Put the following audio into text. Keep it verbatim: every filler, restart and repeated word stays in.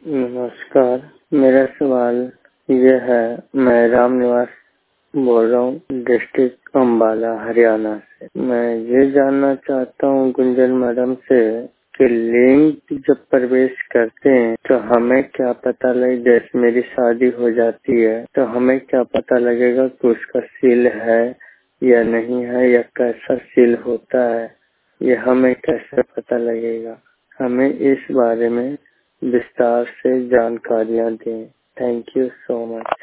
नमस्कार, मेरा सवाल ये है, मैं राम निवास बोल रहा हूँ, डिस्ट्रिक्ट अम्बाला हरियाणा से। मैं ये जानना चाहता हूँ गुंजन मैडम से कि लिंग जब प्रवेश करते हैं तो हमें क्या पता लगे, जैसे मेरी शादी हो जाती है तो हमें क्या पता लगेगा कि उसका सील है या नहीं है, या कैसा सील होता है, ये हमें कैसे पता लगेगा। हमें इस बारे में विस्तार से जानकारियाँ दें। Thank you so much.